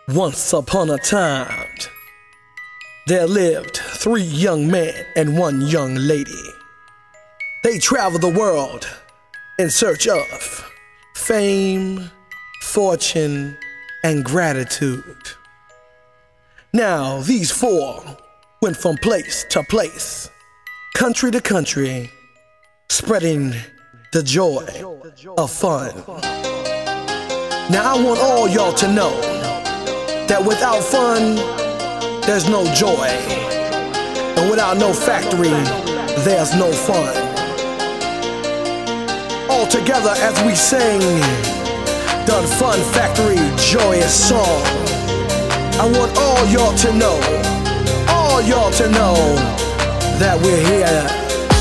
Once upon a time, there lived 3 young men and 1 young lady. They traveled the world in search of fame, fortune, and gratitude. Now, these 4 went from place to place, country to country, spreading the joy of fun. Now, I want all y'all to know that without fun, there's no joy. And without no factory, there's no fun. All together as we sing the Fun Factory joyous song. I want all y'all to know, that we're here.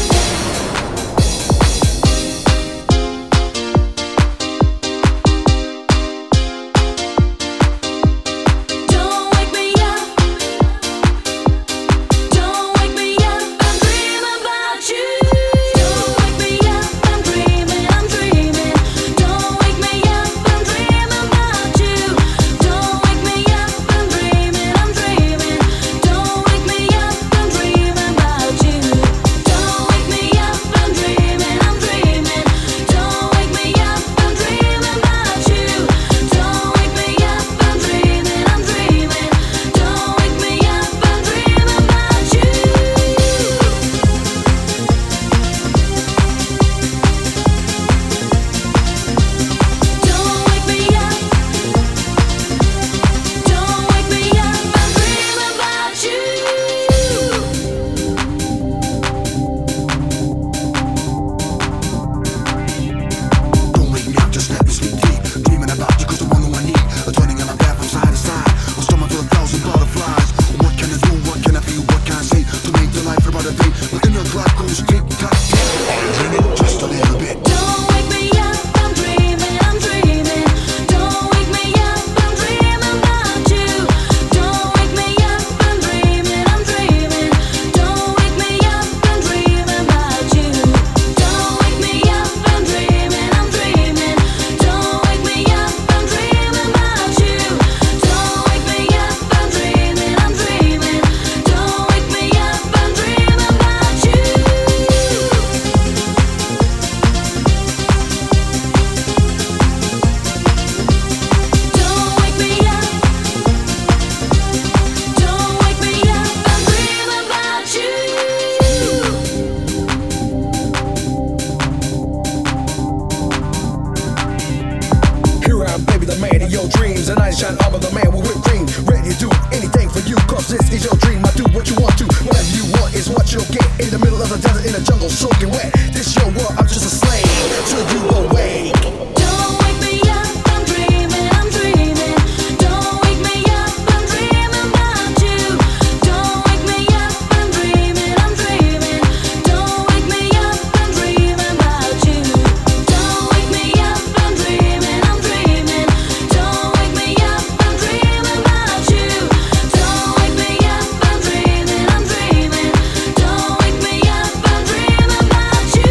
The man of your dreams, and I shine armor, the man with whipped cream. Ready to do anything for you, cause this is your dream. I do what you want to, whatever you want is what you'll get. In the middle of the desert, in the jungle, soaking wet. This your world, I'm just a slave till you awake. Don't wake me up, I'm dreaming, I'm dreaming. Don't wake me up, I'm dreaming about you. Don't wake me up, I'm dreaming, I'm dreaming. Don't wake me up, I'm dreaming about you. Don't wake me up, I'm dreaming, I'm dreaming. Don't wake me up, I'm dreaming about you. Don't wake me up, I'm dreaming, I'm dreaming. Don't wake me up, I'm dreaming about you.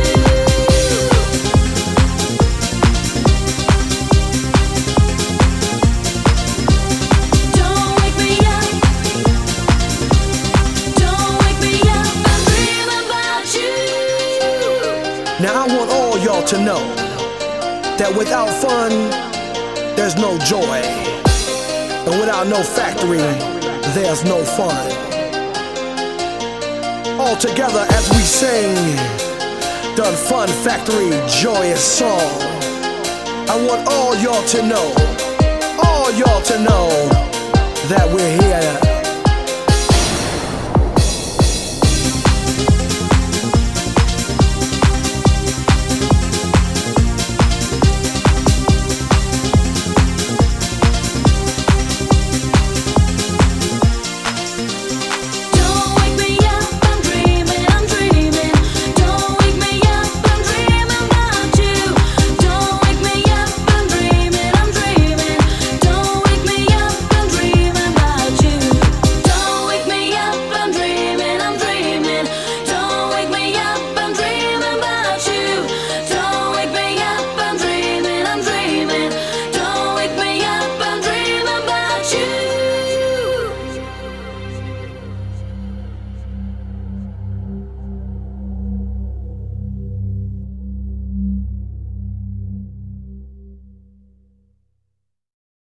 Don't wake me up. Don't wake me up, I'm dreaming about you. Now I want all y'all to know that without fun, there's no joy. And without no factory, there's no fun. All together as we sing the Fun Factory joyous song. I want all y'all to know, that we're here.